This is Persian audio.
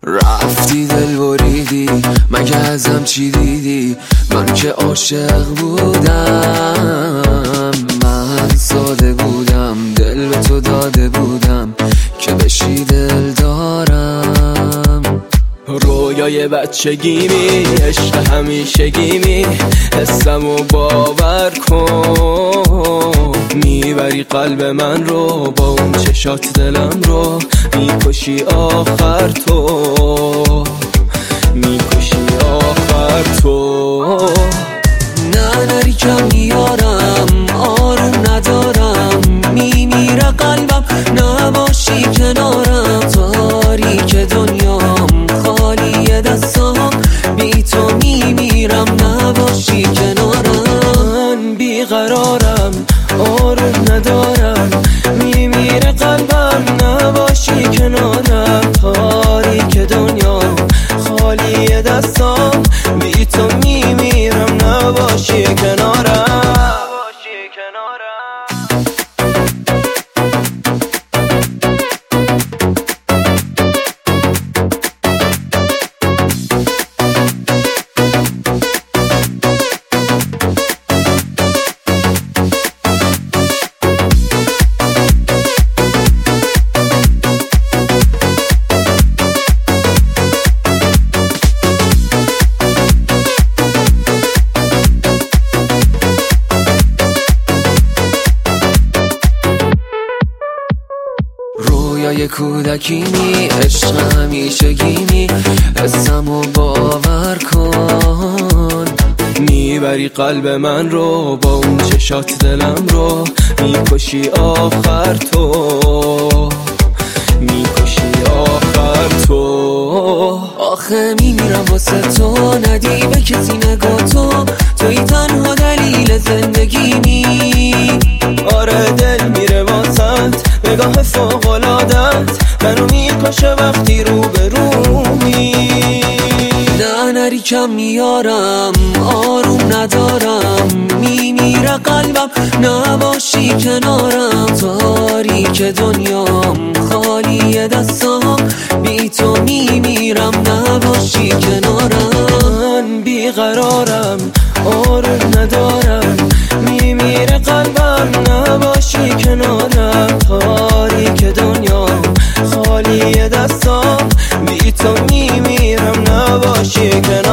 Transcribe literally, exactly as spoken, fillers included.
رفتی دل بریدی، مگه ازم چی دیدی؟ من که عاشق بودم، من ساده بودم، دل به تو داده بودم که بشی دل دارم. رویای بچگیمی، عشق همیشگیمی، حسمو باور کن. میبری قلب من رو با اون چشات دلم رو، میکشی آخر تو، میکشی آخر تو. نه نری کم میارم، آروم ندارم، میمیره قلبم نباشی کنارم. تاریک دنیام خالی دستام، بی تو میمیرم نباشی کنارم. بیقرارم، آروم ندارم، میمیره قلبم نباشی کنارم. تاریک دنیام خالی دستام، بی تو میمیرم نباشی کنارم. رویای کودکیمی، عشق همیشگیمی، حسمو باور کن. میبری قلب من رو با اون چشات دلم رو، میکشی آخر تو، میکشی آخر تو. آخه میمیرم واسه تو، ندی به کسی نگاه تو، توی تنها دلیل زندگیمی. آره دل میره واسط، نگاه فوق‌العاده‌ات منو میکشه وقتی رو به رومی. نه نری کم میارم، آروم ندارم، میمیره قلبم نباشی کنارم. تاریک دنیام خالی دستام، بی تو میمیرم نباشی کنارم. بیقرارم، آروم ندارم، میمیره قلبم نباشی کنارم. تاریک دنیام خالی دستام، بی تو میمیرم نباشی کنارم.